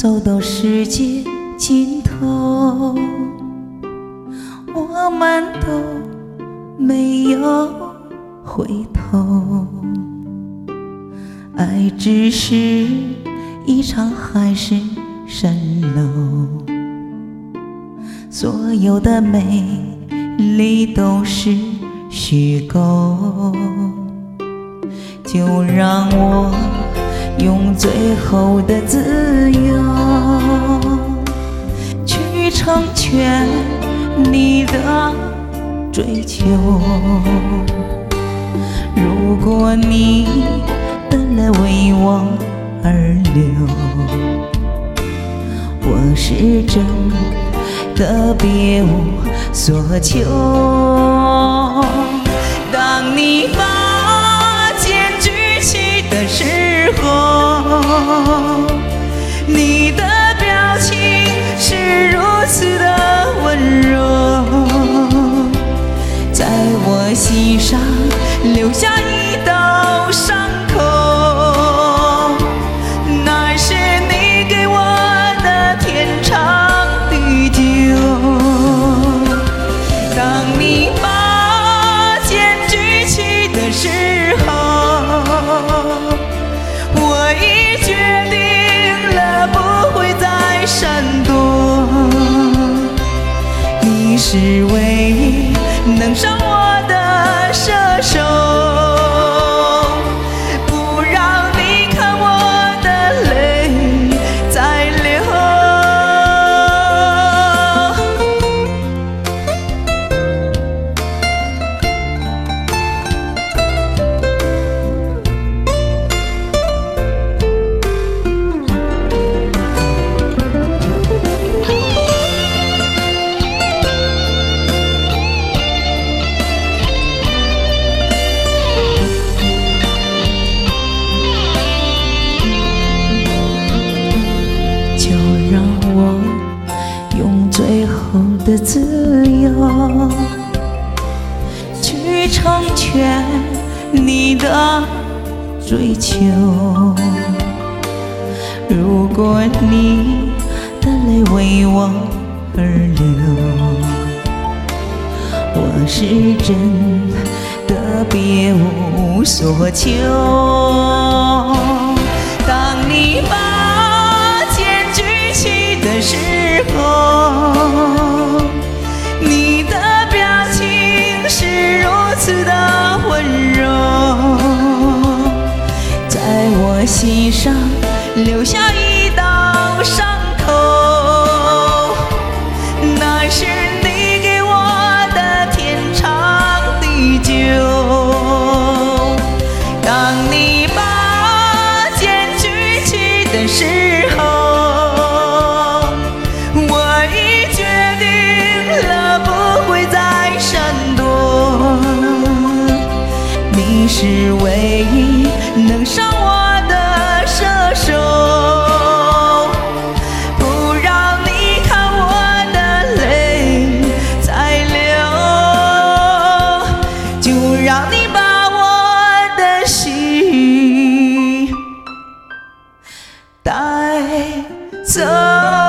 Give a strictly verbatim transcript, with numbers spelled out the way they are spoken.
走到世界尽头，我们都没有回头。爱只是一场海市蜃楼，所有的美丽都是虚构。就让我用最后的自由去成全你的追求。如果你的泪为我而流，我是真的别无所求。当你把剑举起的时候，你的表情是如此的温柔，在我心上留下一道伤口，那是你给我的天长地久。当你把剑举起的时候，我已决定了不会再闪躲。你是唯一能伤我的射手，不让你看我的泪再流。我用最后的自由去成全你的追求。如果你的泪为我而流，我是真的别无所求。当你把的时候，你的表情是如此的温柔，在我心上留下一道伤口，那是你给我的天长地久。当你把剑举起的时候，你是唯一能伤我的射手，不让你看我的泪再流，就让你把我的心带走。